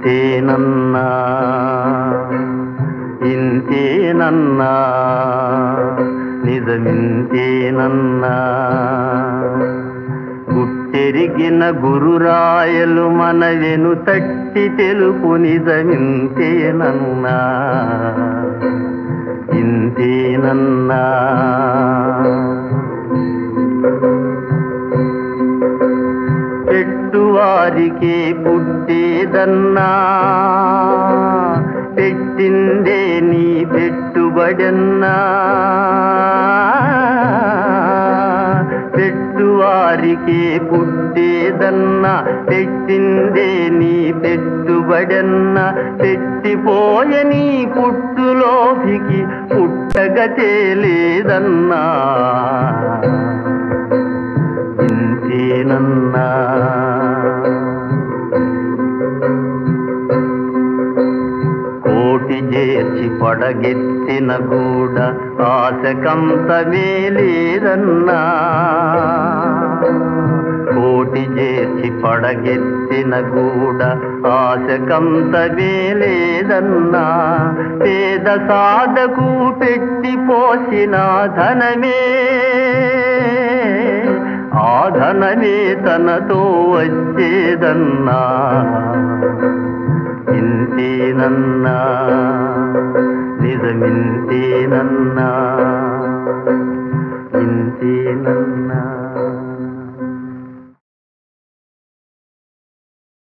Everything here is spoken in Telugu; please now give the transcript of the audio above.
ఇంతేనన్నా ఇంతేనన్నా నిజమింతేనన్నా గుట్టెరిగిన గురురాయలు మన వెను తట్టి తెలుపు నిజమింతేనన్నా ఇంతేనన్నా పెట్టువారికే పుట్టేదన్నా పెట్టిందే నీ పెట్టుబడన్నా పెట్టువారికే పుట్టేదన్నా పెట్టిందే నీ పెట్టుబడన్నా పెట్టిపోయే నీ పుట్టులోభికి పుట్టగతే లేదన్నా ఇంతేనన్నా కోటి చేర్చి పడగెత్తిన గూడ ఆశకంతమే లేదన్నా కోటి చేర్చి పడగెత్తిన గూడ ఆశకంతమే లేదన్నా పేద సాధకు పెట్టి పోసిన ధనమే ఆ ధనమే తనతో వచ్చేదన్నా ఇంతేనన్నా నిజమింతేనన్నా ఇంతేనన్నా.